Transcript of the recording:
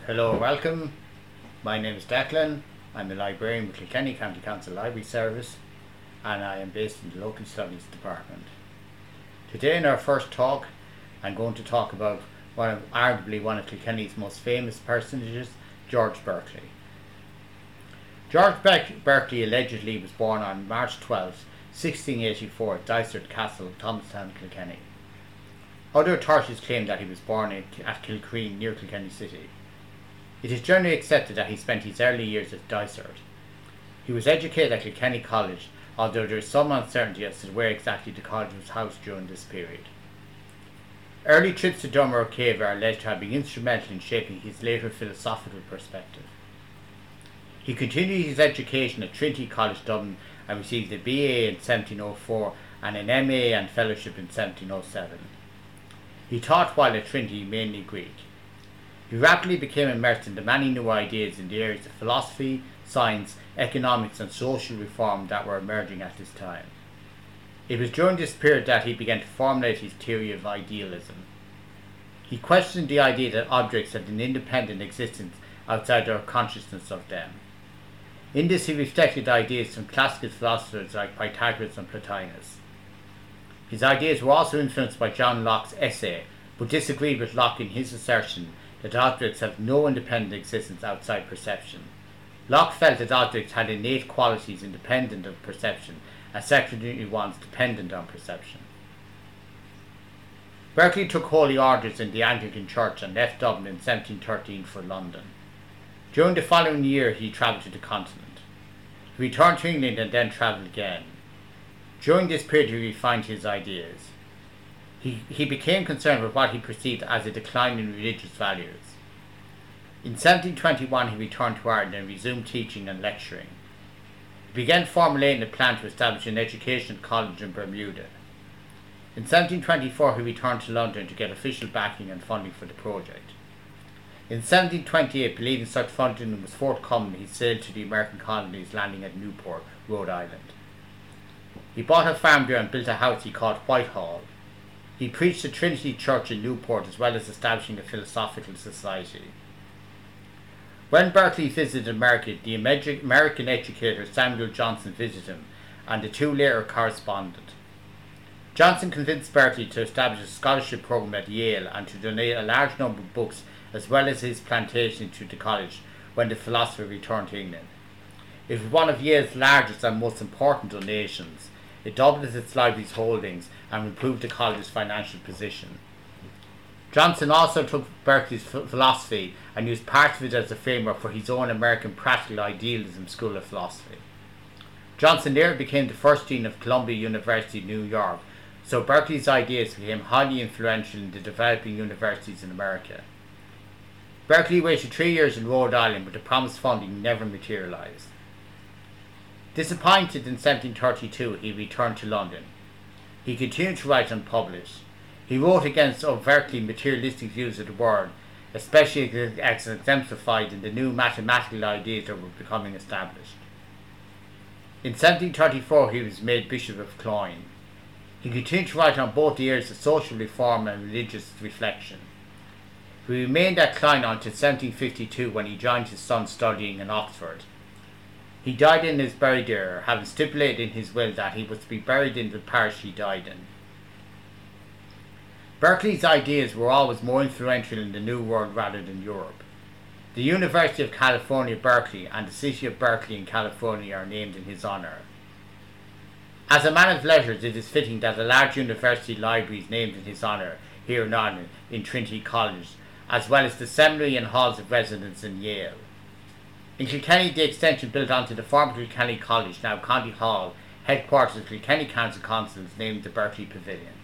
Hello, welcome. My name is Declan. I'm a librarian with Kilkenny County Council Library Service and I am based in the Local Studies Department. Today in our first talk I'm going to talk about arguably one of Kilkenny's most famous personages, George Berkeley. George Berkeley allegedly was born on March 12, 1684 at Dysart Castle, Thomastown, Kilkenny. Other authorities claim that he was born at Kilcreen near Kilkenny City. It is generally accepted that he spent his early years at Dysart. He was educated at Kilkenny College, although there is some uncertainty as to where exactly the college was housed during this period. Early trips to Dunmore Cave are alleged to have been instrumental in shaping his later philosophical perspective. He continued his education at Trinity College Dublin and received a BA in 1704 and an MA and fellowship in 1707. He taught while at Trinity mainly Greek. He rapidly became immersed in the many new ideas in the areas of philosophy, science, economics and social reform that were emerging at this time. It was during this period that he began to formulate his theory of idealism. He questioned the idea that objects had an independent existence outside our consciousness of them. In this he reflected ideas from classical philosophers like Pythagoras and Plotinus. His ideas were also influenced by John Locke's essay, but disagreed with Locke in his assertion that objects have no independent existence outside perception. Locke felt that objects had innate qualities independent of perception, and secondary ones dependent on perception. Berkeley took holy orders in the Anglican Church and left Dublin in 1713 for London. During the following year he travelled to the continent. He returned to England and then travelled again. During this period he refined his ideas. He became concerned with what he perceived as a decline in religious values. In 1721 he returned to Ireland and resumed teaching and lecturing. He began formulating a plan to establish an educational college in Bermuda. In 1724 he returned to London to get official backing and funding for the project. In 1728, believing such funding was forthcoming, he sailed to the American colonies, landing at Newport, Rhode Island. He bought a farm there and built a house he called Whitehall. He preached at Trinity Church in Newport as well as establishing a philosophical society. When Berkeley visited America, the American educator Samuel Johnson visited him, and the two later corresponded. Johnson convinced Berkeley to establish a scholarship program at Yale and to donate a large number of books as well as his plantation to the college when the philosopher returned to England. It was one of Yale's largest and most important donations. It doubled its library's holdings and improved the college's financial position. Johnson also took Berkeley's philosophy and used parts of it as a framework for his own American Practical Idealism School of Philosophy. Johnson later became the first dean of Columbia University, New York, so Berkeley's ideas became highly influential in the developing universities in America. Berkeley waited 3 years in Rhode Island, but the promised funding never materialized. Disappointed in 1732, he returned to London. He continued to write and publish. He wrote against overtly materialistic views of the world, especially as exemplified in the new mathematical ideas that were becoming established. In 1734 he was made Bishop of Cloyne. He continued to write on both the areas of social reform and religious reflection. He remained at Cloyne until 1752 when he joined his son studying in Oxford. He died and is buried there, having stipulated in his will that he was to be buried in the parish he died in. Berkeley's ideas were always more influential in the New World rather than Europe. The University of California, Berkeley, and the city of Berkeley in California are named in his honour. As a man of letters, it is fitting that a large university library is named in his honour here in Ireland in Trinity College, as well as the seminary and halls of residence in Yale. In Kilkenny, the extension built onto the former Kilkenny College, now County Hall, headquarters of Kilkenny Council Council, is named the Berkeley Pavilion.